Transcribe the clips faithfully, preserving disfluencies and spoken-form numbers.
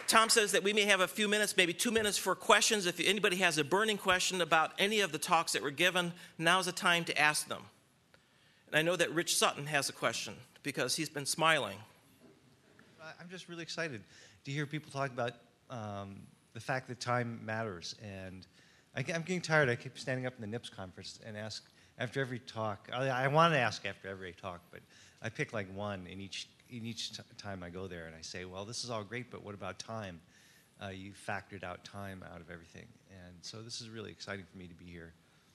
Tom says that we may have a few minutes, maybe two minutes for questions. If anybody has a burning question about any of the talks that were given, now's the time to ask them. And I know that Rich Sutton has a question because he's been smiling. I'm just really excited to hear people talk about um, the fact that time matters. And I, I'm getting tired. I keep standing up in the N I P S conference and ask after every talk. I, I want to ask after every talk, but I pick like one in each in each t time I go there, and I say, well, this is all great, but what about time? Uh, you factored out time out of everything. And so this is really exciting for me to be here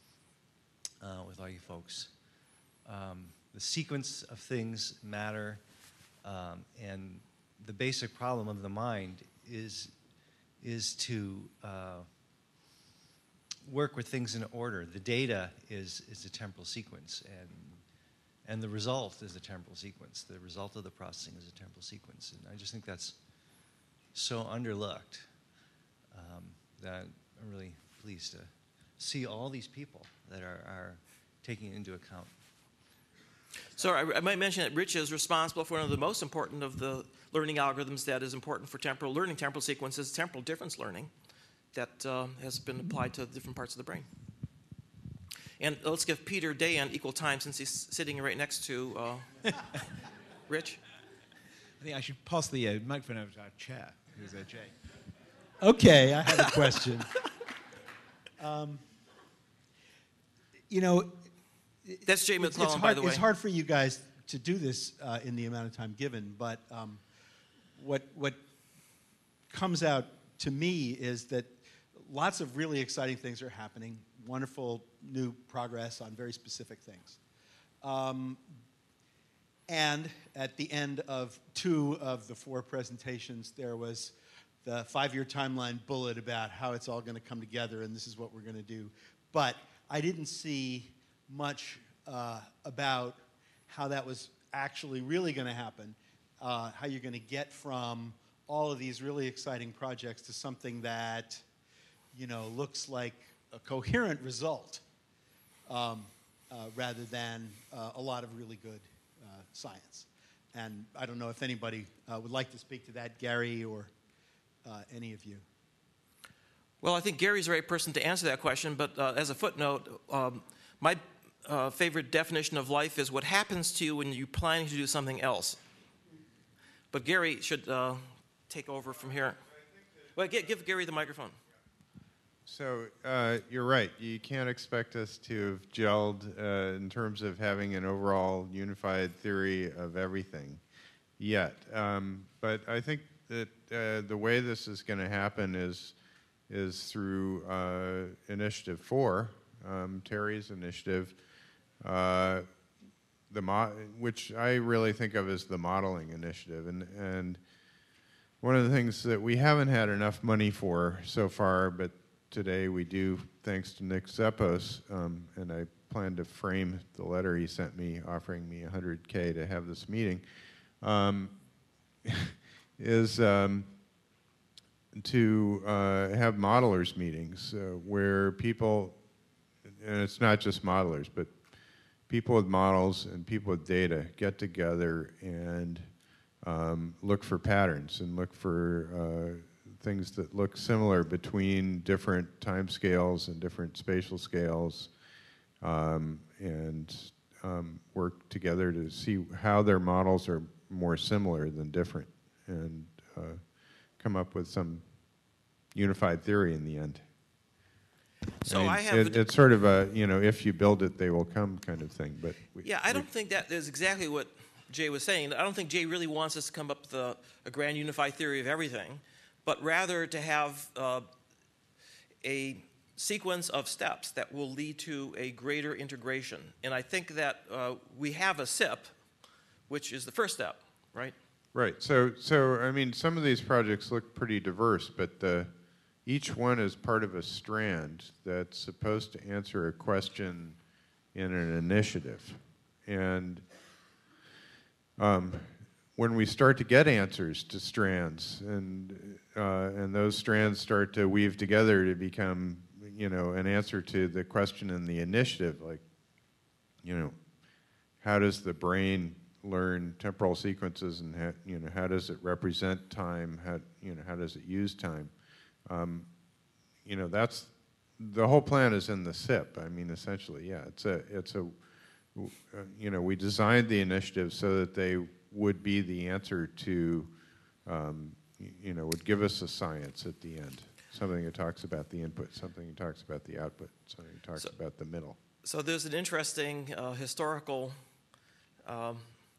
uh, with all you folks. Um, the sequence of things matter, um, and the basic problem of the mind is, is to uh, work with things in order. The data is, is a temporal sequence, and, and the result is a temporal sequence. The result of the processing is a temporal sequence. And I just think that's so underlooked um, that I'm really pleased to see all these people that are, are taking it into account. So I, I might mention that Rich is responsible for one of the most important of the learning algorithms that is important for temporal learning. Temporal sequences, temporal difference learning, that uh, has been applied to different parts of the brain. And let's give Peter Dayan equal time since he's sitting right next to uh, Rich. I think I should pass the uh, microphone over to our chair, who's uh, Jay. Okay, I have a question. um, you know, That's Jay it's, McClellan, it's hard, by the way. It's hard for you guys to do this uh, in the amount of time given, but um, what what comes out to me is that lots of really exciting things are happening, wonderful new progress on very specific things. Um, and at the end of two of the four presentations, there was the five-year timeline bullet about how it's all going to come together and this is what we're going to do. But I didn't see much uh, about how that was actually really going to happen, uh, how you're going to get from all of these really exciting projects to something that, you know, looks like a coherent result um, uh, rather than uh, a lot of really good uh, science. And I don't know if anybody uh, would like to speak to that, Gary or uh, any of you. Well, I think Gary's the right person to answer that question, but uh, as a footnote, um, my uh, favorite definition of life is what happens to you when you're planning to do something else. But Gary should uh, take over from here. Well, give, give Gary the microphone. So uh, you're right. You can't expect us to have gelled uh, in terms of having an overall unified theory of everything yet. Um, but I think that uh, the way this is going to happen is is through uh, Initiative four, um, Terry's initiative, uh, the mo which I really think of as the modeling initiative. And, and one of the things that we haven't had enough money for so far, but today we do, thanks to Nick Zeppos, um, and I plan to frame the letter he sent me offering me one hundred K to have this meeting, um, is um, to uh, have modelers meetings uh, where people, and it's not just modelers, but people with models and people with data get together and um, look for patterns and look for uh, things that look similar between different time scales and different spatial scales, um, and um, work together to see how their models are more similar than different, and uh, come up with some unified theory in the end. So I mean, I have it, it's sort of a, you know, if you build it, they will come kind of thing. But we, yeah, I don't we, think that is exactly what Jay was saying. I don't think Jay really wants us to come up with a, a grand unified theory of everything, but rather to have uh, a sequence of steps that will lead to a greater integration. And I think that uh, we have a S I P, which is the first step, right? Right. So, so I mean, some of these projects look pretty diverse, but the, each one is part of a strand that's supposed to answer a question in an initiative. And um, when we start to get answers to strands, and uh, and those strands start to weave together to become, you know, an answer to the question in the initiative, like, you know, how does the brain learn temporal sequences and how, you know, how does it represent time? How, you know, how does it use time? Um, you know, that's the whole plan is in the S I P. I mean, essentially, yeah, it's a, it's a, uh, you know, we designed the initiative so that they would be the answer to, um, you know, would give us a science at the end. Something that talks about the input, something that talks about the output, something that talks So- about the middle. So there's an interesting uh, historical um,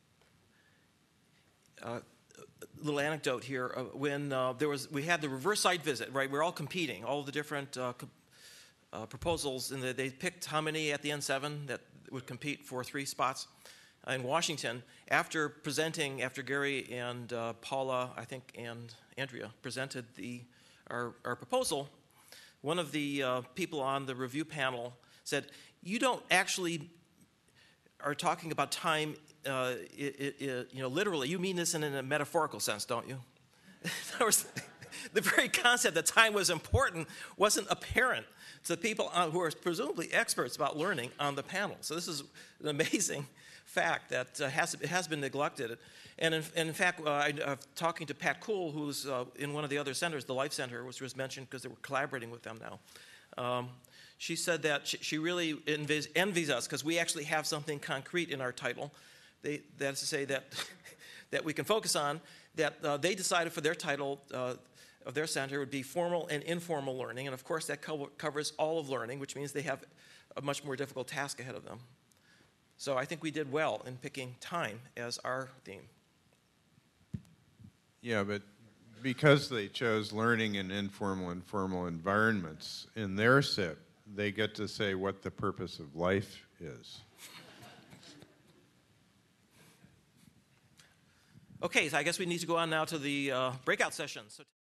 uh, little anecdote here. Uh, when uh, there was, we had the reverse site visit, right? We're all competing, all the different uh, co uh, proposals, and the, they picked how many at the N seven that would compete for three spots in Washington. After presenting, after Gary and uh, Paula, I think, and Andrea presented the our, our proposal, one of the uh, people on the review panel said, "You don't actually are talking about time, uh, it, it, it, you know, literally. You mean this in a metaphorical sense, don't you?" In other words, the very concept that time was important wasn't apparent to the people on, who are presumably experts about learning on the panel. So this is an amazing fact that uh, has, it has been neglected. And in, and in fact, uh, I, uh, talking to Pat Kuhl, who's uh, in one of the other centers, the Life Center, which was mentioned because they were collaborating with them now. Um, she said that she, she really envies, envies us because we actually have something concrete in our title. They, that is to say that, that we can focus on, that uh, they decided for their title uh, of their center would be formal and informal learning. And of course, that co covers all of learning, which means they have a much more difficult task ahead of them. So I think we did well in picking time as our theme. Yeah, but because they chose learning in informal and formal environments in their S I P, they get to say what the purpose of life is. Okay, so I guess we need to go on now to the uh, breakout sessions. So